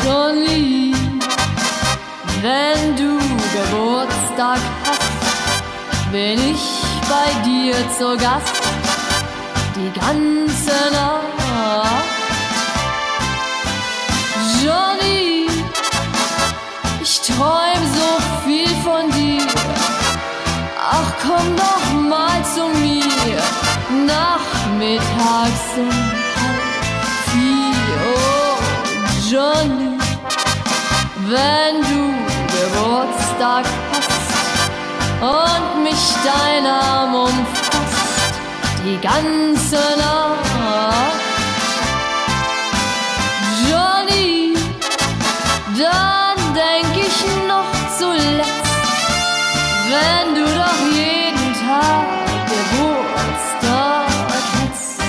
Johnny, wenn du Geburtstag hast, bin ich bei dir zu Gast die ganze Nacht. Johnny, ich träum so viel von dir. Ach, komm doch mal zu mir, nachmittags um 3:30. Oh, Johnny, wenn du Geburtstag hast und mich dein Arm umfasst die ganze Nacht. Johnny, dann denk ich noch zuletzt, wenn du doch jeden Tag Geburtstag hättest.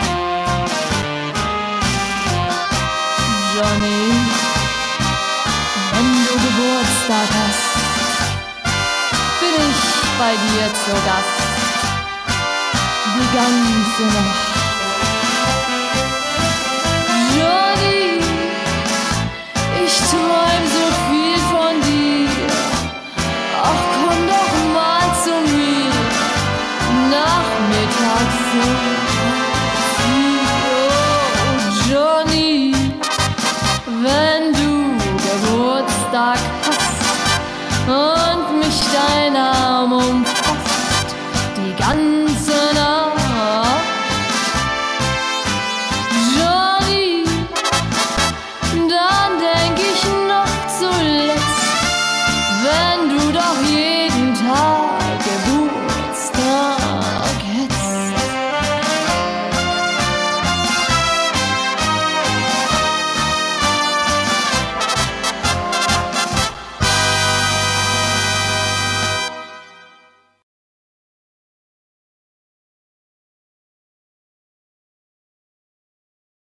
Johnny, wenn du Geburtstag hast, bin ich bei dir zu Gast die ganze Nacht. Johnny, ich träume